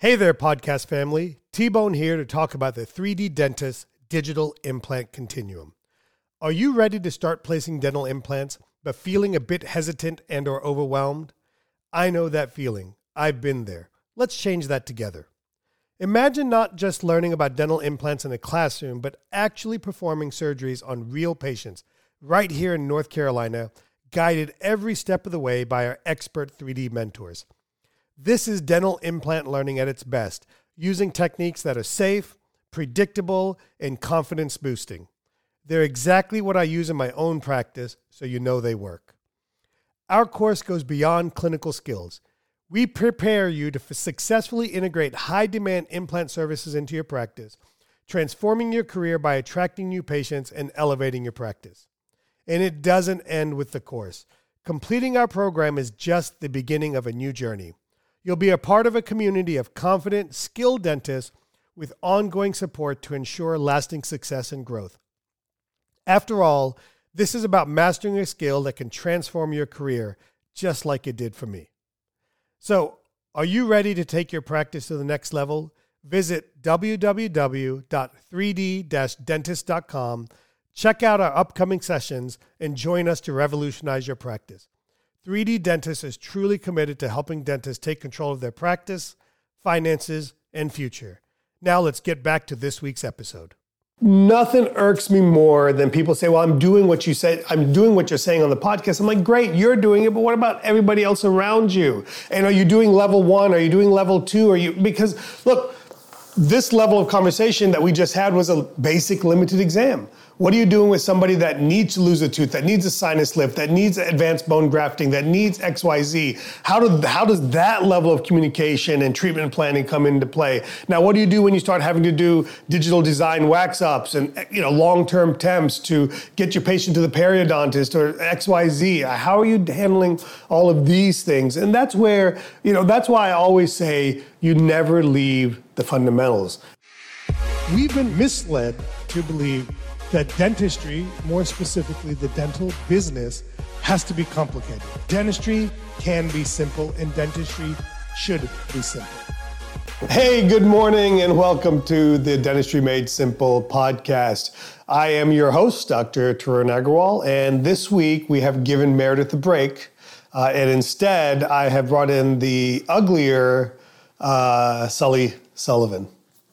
Hey there, podcast family. T-Bone here to talk about the 3D Dentist Digital Implant Continuum. Are you ready to start placing dental implants, but feeling a bit hesitant and or overwhelmed? I know that feeling. I've been there. Let's change that together. Imagine not just learning about dental implants in a classroom, but actually performing surgeries on real patients right here in North Carolina, guided every step of the way by our expert 3D mentors. This is dental implant learning at its best, using techniques that are safe, predictable, and confidence boosting. They're exactly what I use in my own practice, so you know they work. Our course goes beyond clinical skills. We prepare you to successfully integrate high-demand implant services into your practice, transforming your career by attracting new patients and elevating your practice. And it doesn't end with the course. Completing our program is just the beginning of a new journey. You'll be a part of a community of confident, skilled dentists with ongoing support to ensure lasting success and growth. After all, this is about mastering a skill that can transform your career, just like it did for me. So, are you ready to take your practice to the next level? Visit www.3d-dentist.com, check out our upcoming sessions, and join us to revolutionize your practice. 3D Dentist is truly committed to helping dentists take control of their practice, finances, and future. Now let's get back to this week's episode. Nothing irks me more than people say, well, I'm doing what you said. I'm doing what you're saying on the podcast. I'm like, great, you're doing it, but what about everybody else around you? And are you doing level 1? Are you doing level 2? Because look, this level of conversation that we just had was a basic limited exam. What are you doing with somebody that needs to lose a tooth, that needs a sinus lift, that needs advanced bone grafting, that needs XYZ? How does that level of communication and treatment planning come into play? Now, what do you do when you start having to do digital design wax ups and long-term temps to get your patient to the periodontist or XYZ? How are you handling all of these things? And that's where, that's why I always say you never leave the fundamentals. We've been misled to believe that dentistry, more specifically the dental business, has to be complicated. Dentistry can be simple, and dentistry should be simple. Hey, good morning, and welcome to the Dentistry Made Simple podcast. I am your host, Dr. Tarun Agarwal, and this week we have given Meredith a break, and instead I have brought in the uglier Sully Sullivan.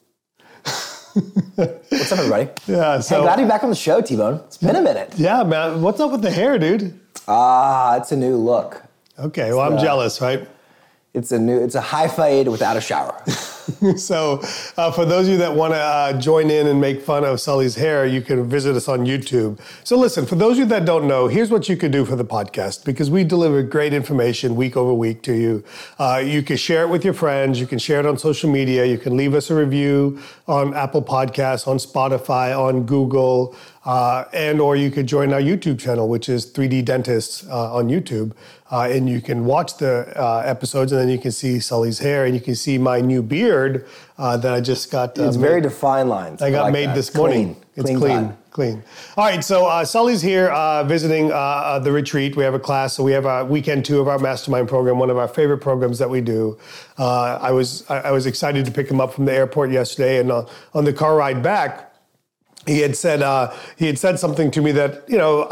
What's up, everybody? Yeah, hey, glad to be back on the show, T-Bone. It's been a minute. Yeah, man. What's up with the hair, dude? It's a new look. Okay, well, I'm jealous, right? It's a high fade without a shower. So for those of you that want to join in and make fun of Sully's hair, you can visit us on YouTube. So listen, for those of you that don't know, here's what you can do for the podcast, because we deliver great information week over week to you. You can share it with your friends. You can share it on social media. You can leave us a review on Apple Podcasts, on Spotify, on Google, or you could join our YouTube channel, which is 3D Dentists on YouTube. And you can watch the episodes, and then you can see Sully's hair, and you can see my new beard that I just got. It's very defined lines. I got made this morning. It's clean. All right, so Sully's here visiting the retreat. We have a class, so we have a weekend 2 of our mastermind program, one of our favorite programs that we do. I was excited to pick him up from the airport yesterday, and on the car ride back, he had said something to me that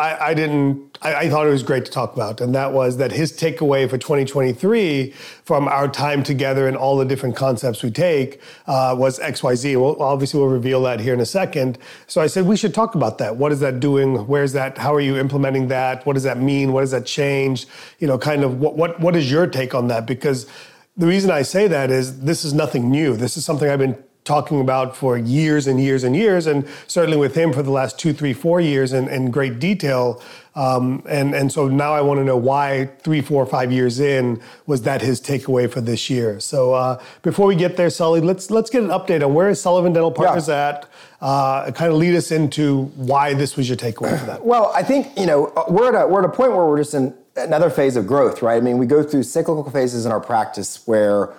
I thought it was great to talk about, and that was that his takeaway for 2023 from our time together and all the different concepts we take was XYZ. Well, obviously we'll reveal that here in a second. So I said we should talk about that. What is that doing? Where's that? How are you implementing that? What does that mean? What does that change? Kind of what is your take on that? Because the reason I say that is this is nothing new. This is something I've been talking about for years and years and years, and certainly with him for the last 2, 3, 4 years in great detail. And so now I want to know why 3, 4, 5 years in was that his takeaway for this year. So before we get there, Sully, let's get an update on where is Sullivan Dental Partners at. Kind of lead us into why this was your takeaway for that. Well, I think we're at a point where we're just in another phase of growth, right? I mean, we go through cyclical phases in our practice where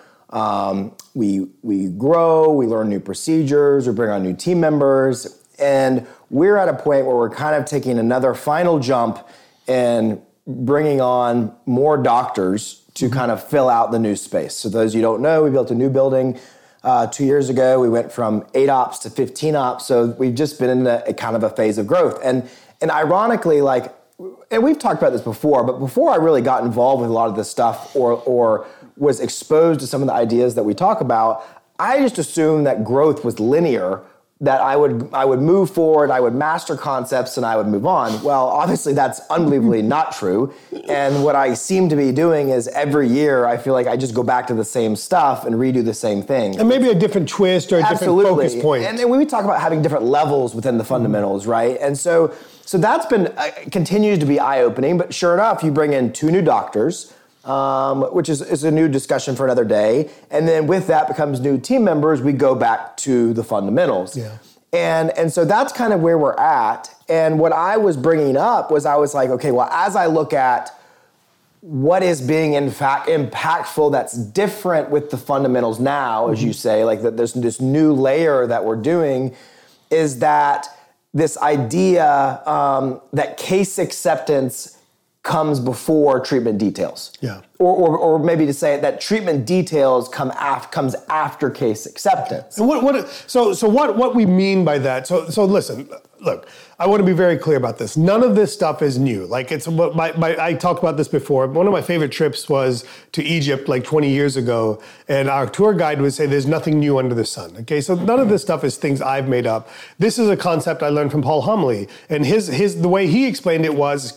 we grow, we learn new procedures, we bring on new team members, and we're at a point where we're kind of taking another final jump in bringing on more doctors to kind of fill out the new space. So those you don't know, we built a new building 2 years ago. We went from 8 ops to 15 ops. So we've just been in a kind of a phase of growth. And ironically, like, and we've talked about this before, but before I really got involved with a lot of this stuff or was exposed to some of the ideas that we talk about, I just assumed that growth was linear, that I would move forward, I would master concepts, and I would move on. Well, obviously that's unbelievably not true. And what I seem to be doing is every year I feel like I just go back to the same stuff and redo the same thing. And maybe a different twist or a different focus point. And we talk about having different levels within the fundamentals, right? And so that's been continues to be eye-opening. But sure enough, you bring in 2 new doctors, which is a new discussion for another day. And then with that becomes new team members, we go back to the fundamentals. Yeah. And so that's kind of where we're at. And what I was bringing up was I was like, okay, well, as I look at what is being in fact impactful that's different with the fundamentals now, as you say, like that there's this new layer that we're doing, is that this idea that case acceptance comes before treatment details. Yeah. Or maybe to say it, that treatment details comes after case acceptance. And what we mean by that, so listen, look, I want to be very clear about this. None of this stuff is new. Like it's what I talked about this before. One of my favorite trips was to Egypt like 20 years ago, and our tour guide would say there's nothing new under the sun. Okay, so none of this stuff is things I've made up. This is a concept I learned from Paul Humley, and the way he explained it was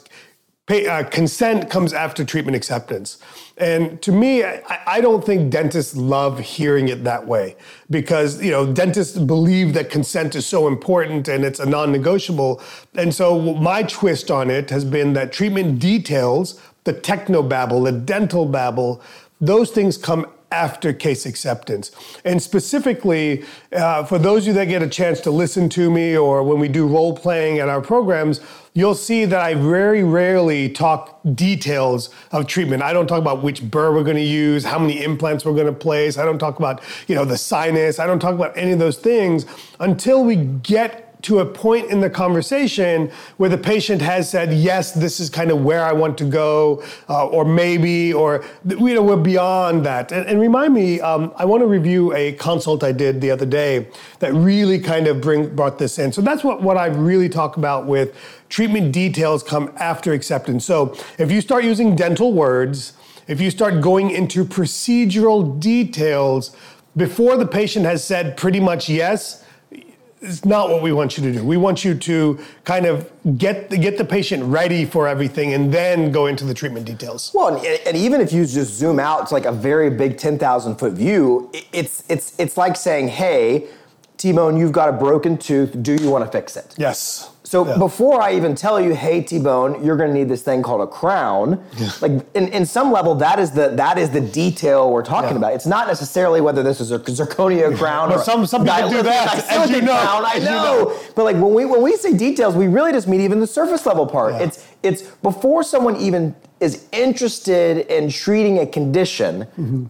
consent comes after treatment acceptance. And to me, I don't think dentists love hearing it that way because, dentists believe that consent is so important and it's a non-negotiable. And so my twist on it has been that treatment details, the technobabble, the dental babble, those things come after case acceptance. And specifically, for those of you that get a chance to listen to me or when we do role playing at our programs, you'll see that I very rarely talk details of treatment. I don't talk about which burr we're going to use, how many implants we're going to place. I don't talk about, the sinus. I don't talk about any of those things until we get to a point in the conversation where the patient has said, yes, this is kind of where I want to go, or maybe, or we're beyond that. And remind me, I want to review a consult I did the other day that really kind of brought this in. So that's what I really talk about with treatment details come after acceptance. So if you start using dental words, if you start going into procedural details before the patient has said pretty much yes, it's not what we want you to do. We want you to kind of get the patient ready for everything and then go into the treatment details. Well, and even if you just zoom out to like a very big 10,000 foot view, it's like saying, hey, T-Bone, you've got a broken tooth. Do you want to fix it? Yes. So before I even tell you, hey, T-Bone, you're going to need this thing called a crown. Yeah. Like in some level, that is the detail we're talking about. It's not necessarily whether this is a zirconia crown or some people do that. As you know, crown. I know. But like when we say details, we really just mean even the surface level part. Yeah. It's before someone even is interested in treating a condition. Mm-hmm.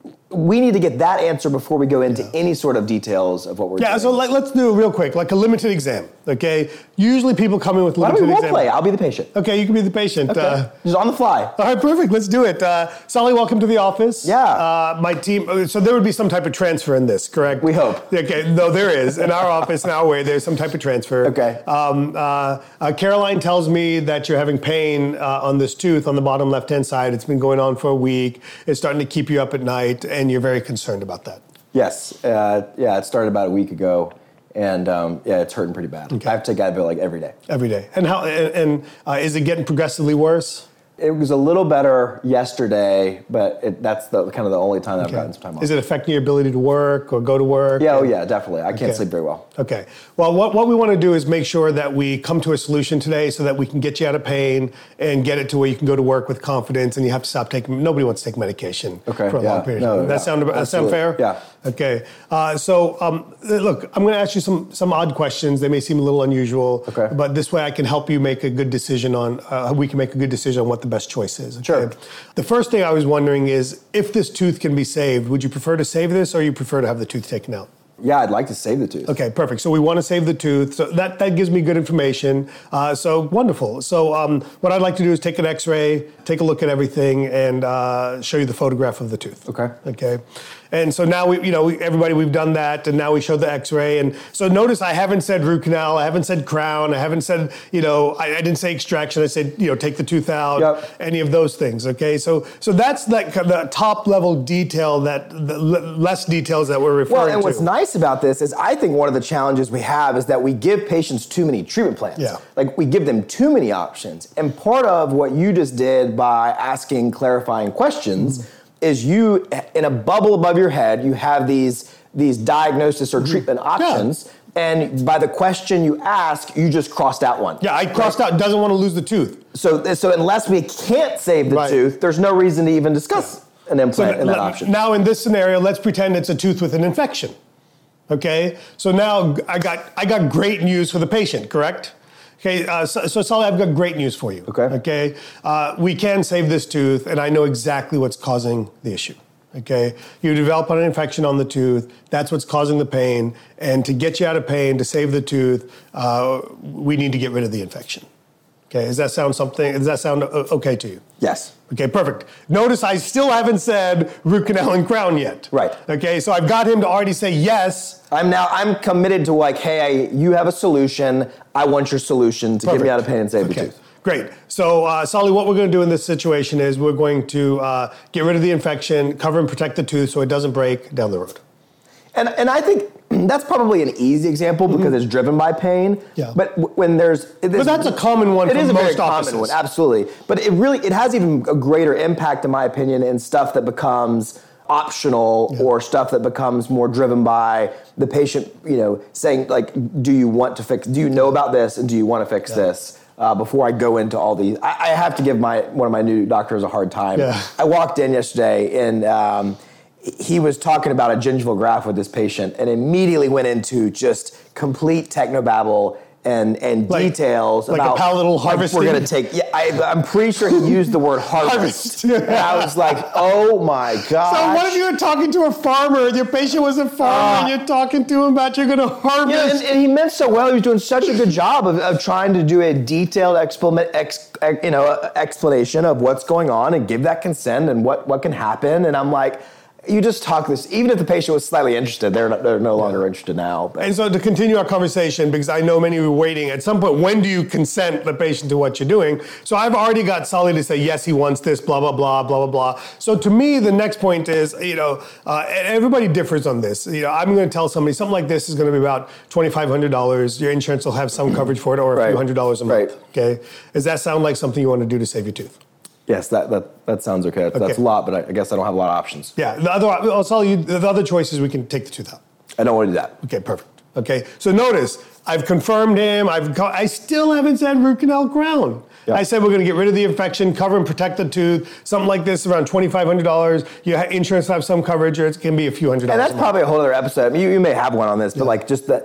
We need to get that answer before we go into any sort of details of what we're doing. Yeah, so let's do it real quick, like a limited exam, okay? Usually people come in with limited exam. Why don't we role play? I'll be the patient. Okay, you can be the patient. Okay. Just on the fly. All right, perfect. Let's do it. Solly, welcome to the office. Yeah. My team, so there would be some type of transfer in this, correct? We hope. Okay, no, there is. In our office, in our way, there's some type of transfer. Okay. Caroline tells me that you're having pain on this tooth on the bottom left-hand side. It's been going on for a week. It's starting to keep you up at night, and you're very concerned about that. Yes. It started about a week ago. And it's hurting pretty bad. Okay. I have to take Advil like every day. Every day. And how? And is it getting progressively worse? It was a little better yesterday, but that's the kind of the only time that I've gotten some time off. Is it affecting your ability to work or go to work? Yeah, definitely. I can't sleep very well. Okay. Well, what we want to do is make sure that we come to a solution today so that we can get you out of pain and get it to where you can go to work with confidence and you have to stop taking, nobody wants to take medication for a long period of time. That sound fair? Yeah. Okay. Look, I'm going to ask you some odd questions. They may seem a little unusual, but this way I can help you make a good decision we can make a good decision on what the best choice is. Okay? Sure. The first thing I was wondering is, if this tooth can be saved, would you prefer to save this or you prefer to have the tooth taken out? Yeah, I'd like to save the tooth. Okay, perfect. So we want to save the tooth. So that gives me good information. So wonderful. So what I'd like to do is take an X-ray, take a look at everything, and show you the photograph of the tooth. Okay. Okay. And so now we've done that, and now we show the X-ray. And so notice I haven't said root canal, I haven't said crown, I haven't said, I didn't say extraction. I said, take the tooth out, any of those things. Okay. So that's the top level detail, the less details that we're referring to. Well, and what's nice about this is I think one of the challenges we have is that we give patients too many treatment plans. Yeah. Like we give them too many options. And part of what you just did by asking clarifying questions is you, in a bubble above your head, you have these diagnosis or treatment options. Yeah. And by the question you ask, you just crossed out one. Yeah, I crossed out, doesn't want to lose the tooth. So unless we can't save the tooth, there's no reason to even discuss an implant in that option. Now in this scenario, let's pretend it's a tooth with an infection. Okay, so now I got great news for the patient, correct? Okay, so Sally, I've got great news for you. Okay, we can save this tooth, and I know exactly what's causing the issue. Okay, you develop an infection on the tooth. That's what's causing the pain, and to get you out of pain, to save the tooth, we need to get rid of the infection. Okay, does that sound okay to you? Yes. Okay, perfect. Notice I still haven't said root canal and crown yet. Right. Okay, so I've got him to already say yes. I'm committed to hey, you have a solution. I want your solution to get me out of pain and save the tooth. Great. So, Solly, what we're going to do in this situation is we're going to get rid of the infection, cover and protect the tooth so it doesn't break down the road. And I think that's probably an easy example because it's driven by pain. Yeah. But when there's... But that's a common one for most offices. It is a very common one, absolutely. But it has even a greater impact, in my opinion, in stuff that becomes optional or stuff that becomes more driven by the patient, saying, do you know about this and do you want to fix this? Before I go into all these, I have to give one of my new doctors a hard time. Yeah. I walked in yesterday and he was talking about a gingival graft with this patient and immediately went into just complete technobabble and details about a palatal harvesting. We're going to take. Yeah, I'm pretty sure he used the word harvest. And I was like, oh my god. So what if you were talking to a farmer and your patient was a farmer and you're talking to him about you're going to harvest? And he meant so well. He was doing such a good job of trying to do a detailed explanation of what's going on and give that consent and what can happen. And I'm like, you just talk this, even if the patient was slightly interested, they're no longer interested now. But. And so to continue our conversation, because I know many of you are waiting, at some point, when do you consent the patient to what you're doing? So I've already got Solly to say, yes, he wants this, blah, blah, blah, blah, blah, blah. So to me, the next point is, everybody differs on this. I'm going to tell somebody something like this is going to be about $2,500. Your insurance will have some coverage for it or a few $100s a month. Okay. Does that sound like something you want to do to save your tooth? Yes, that sounds okay. That's a lot, but I guess I don't have a lot of options. Yeah, the other choice is we can take the tooth out. I don't want to do that. Okay, perfect. Okay, so notice, I've confirmed him. I still haven't said root canal crown. Yep. I said we're going to get rid of the infection, cover and protect the tooth. Something like this, around $2,500. Your insurance will have some coverage, or it can be a few $100s. And that's probably a whole other episode. I mean, you may have one on this, but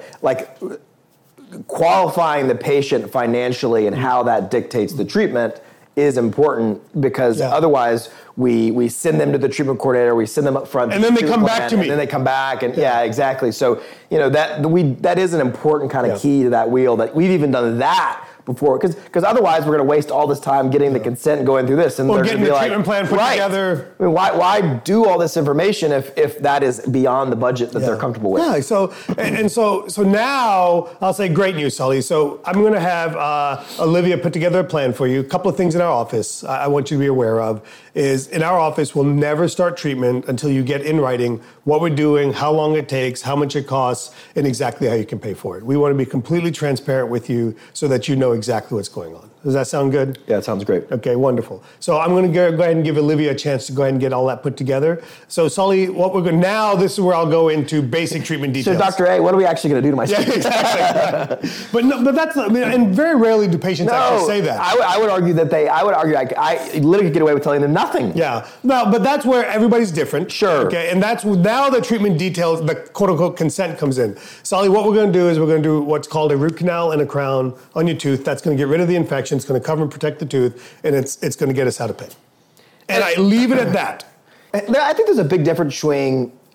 qualifying the patient financially and how that dictates the treatment is important because otherwise we send them to the treatment coordinator, we send them up front, and then they come back to me, and then they come back, and exactly. So that is an important kind of key to that wheel that we've even done that before because otherwise we're going to waste all this time getting the consent and going through this, and or getting the treatment plan put together. I mean, why do all this information if that is beyond the budget that they're comfortable with? Yeah. So now I'll say great news, Sully. So I'm going to have Olivia put together a plan for you. A couple of things in our office I want you to be aware of is in our office we'll never start treatment until you get in writing what we're doing, how long it takes, how much it costs, and exactly how you can pay for it. We want to be completely transparent with you so that you know exactly what's going on. Does that sound good? Yeah, it sounds great. Okay, wonderful. So I'm going to go ahead and give Olivia a chance to go ahead and get all that put together. So Sully, now this is where I'll go into basic treatment details. So Dr. A, what are we actually going to do to my skin? Yeah, exactly. But that's, and very rarely do patients actually say that. I would argue I literally could get away with telling them nothing. Yeah, no, but that's where everybody's different. Sure. Okay, and that's now the treatment details, the quote unquote consent comes in. Sully, what we're going to do is we're going to do what's called a root canal and a crown on your tooth. That's going to get rid of the infection. It's going to cover and protect the tooth, and it's going to get us out of pain. And I leave it at that. I think there's a big difference between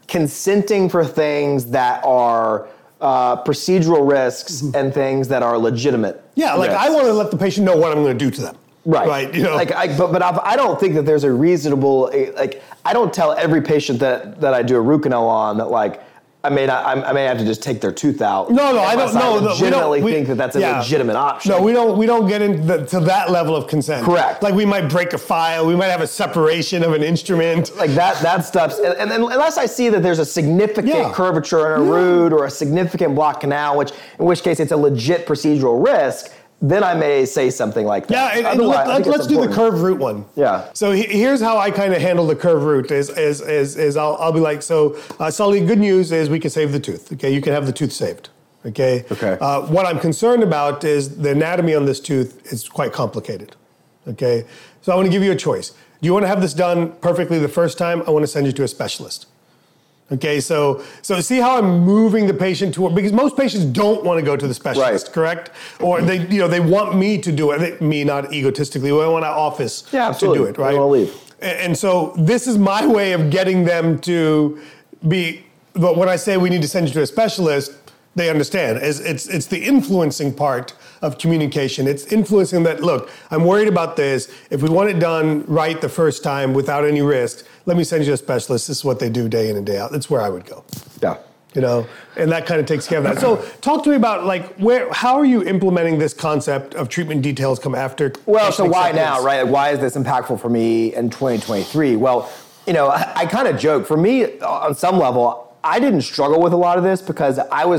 consenting for things that are procedural risks and things that are legitimate. Yeah, like risks. I want to let the patient know what I'm going to do to them. Right. You know. Like, but I don't think that there's a reasonable, like, I don't tell every patient that I do a root canal on that, like, I may have to just take their tooth out. No, I don't know. I legitimately think that that's a legitimate option. No, we don't get into that level of consent. Correct. Like we might break a file, we might have a separation of an instrument. Like that stuff. And unless I see that there's a significant curvature in a root or a significant block canal, in which case it's a legit procedural risk, then I may say something like that. Yeah, and let's do the curved root one. Yeah. So here's how I kind of handle the curved root is I'll be like, Sully, good news is we can save the tooth. Okay, you can have the tooth saved. Okay. What I'm concerned about is the anatomy on this tooth is quite complicated. Okay. So I want to give you a choice. Do you want to have this done perfectly the first time? I want to send you to a specialist. Okay, so see how I'm moving the patient toward, because most patients don't want to go to the specialist, correct? Or they want me to do it. Me, not egotistically. I want our office to do it, right? They want to leave. And so this is my way of getting them to be. But when I say we need to send you to a specialist, they understand. It's the influencing part of communication. It's influencing that, look, I'm worried about this. If we want it done right the first time without any risk, let me send you to a specialist. This is what they do day in and day out. That's where I would go. Yeah. And that kind of takes care of that. So talk to me about how are you implementing this concept of treatment details come after? Well, so why now, right? Why is this impactful for me in 2023? Well, I kind of joke. For me, on some level, I didn't struggle with a lot of this because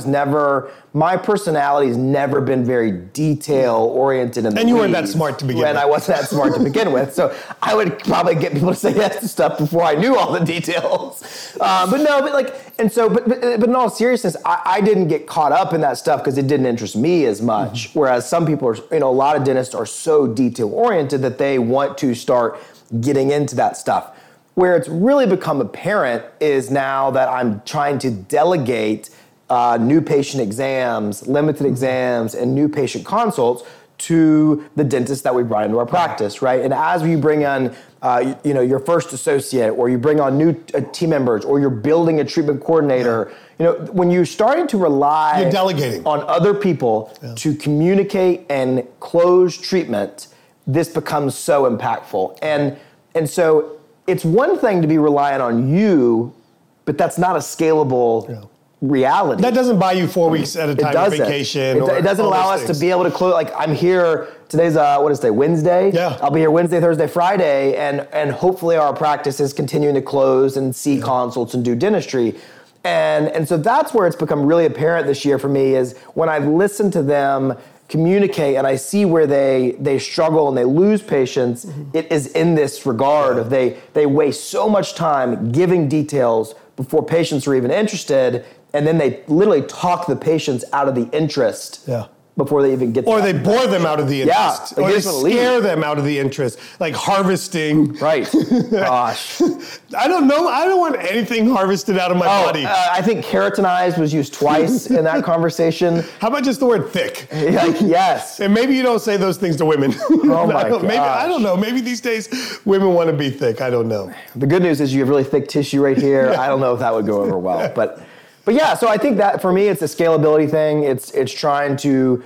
my personality's never been very detail-oriented in the And you weren't weeds. that smart to begin with. And I wasn't that smart to begin with. So I would probably get people to say yes to stuff before I knew all the details. But in all seriousness, I didn't get caught up in that stuff because it didn't interest me as much. Mm-hmm. Whereas some people are, a lot of dentists are so detail-oriented that they want to start getting into that stuff. Where it's really become apparent is now that I'm trying to delegate new patient exams, limited exams, and new patient consults to the dentists that we brought into our practice, right? And as you bring on, your first associate, or you bring on new team members, or you're building a treatment coordinator, when you're starting to rely you're delegating on other people to communicate and close treatment, this becomes so impactful. And so it's one thing to be reliant on you, but that's not a scalable reality. That doesn't buy you 4 weeks at a time of vacation. It doesn't allow us to be able to close. Like, I'm here, today's, Wednesday? Yeah. I'll be here Wednesday, Thursday, Friday, and hopefully our practice is continuing to close and see consults and do dentistry. And so that's where it's become really apparent this year for me is when I've listened to them communicate and I see where they struggle and they lose patients, it is in this regard of they waste so much time giving details before patients are even interested, and then they literally talk the patients out of the interest before they even get Or they bore them out of the interest. Yeah, or they scare them out of the interest. Like harvesting. Right. Gosh. I don't know. I don't want anything harvested out of my body. I think keratinized was used twice in that conversation. How about just the word thick? Yes. And maybe you don't say those things to women. Oh my gosh. Maybe, I don't know. Maybe these days women want to be thick. I don't know. The good news is you have really thick tissue right here. I don't know if that would go over well. But yeah, so I think that for me, it's a scalability thing. It's trying to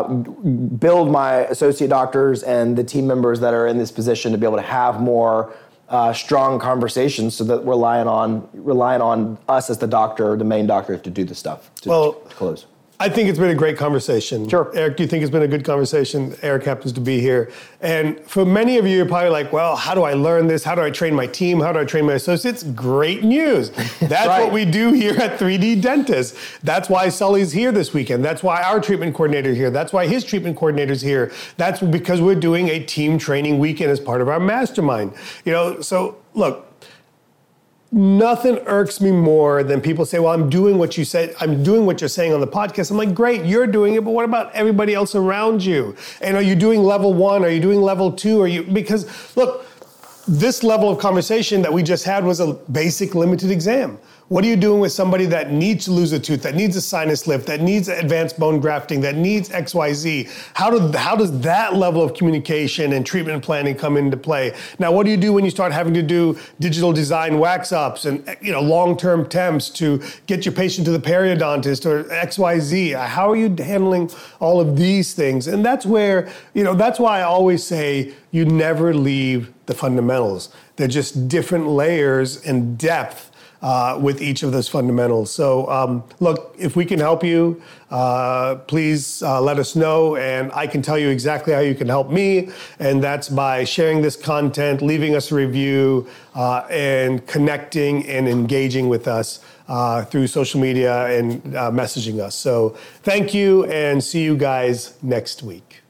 build my associate doctors and the team members that are in this position to be able to have more strong conversations, so that we're relying on us as the doctor, the main doctor, to do the stuff to close. I think it's been a great conversation. Sure. Eric, do you think it's been a good conversation? Eric happens to be here. And for many of you, you're probably like, well, how do I learn this? How do I train my team? How do I train my associates? Great news. That's right. What we do here at 3D Dentist. That's why Sully's here this weekend. That's why our treatment coordinator is here. That's why his treatment coordinator's here. That's because we're doing a team training weekend as part of our mastermind. So look, nothing irks me more than people say, well, I'm doing what you said. I'm doing what you're saying on the podcast. I'm like, great, you're doing it, but what about everybody else around you? And are you doing level 1? Are you doing level 2? Because look, this level of conversation that we just had was a basic limited exam. What are you doing with somebody that needs to lose a tooth, that needs a sinus lift, that needs advanced bone grafting, that needs XYZ? How does that level of communication and treatment planning come into play? Now, what do you do when you start having to do digital design wax ups and long-term temps to get your patient to the periodontist or XYZ? How are you handling all of these things? And that's where, that's why I always say you never leave the fundamentals. They're just different layers and depth with each of those fundamentals. So look, if we can help you, please let us know, and I can tell you exactly how you can help me, and that's by sharing this content, leaving us a review, and connecting and engaging with us through social media and messaging us. So thank you, and see you guys next week.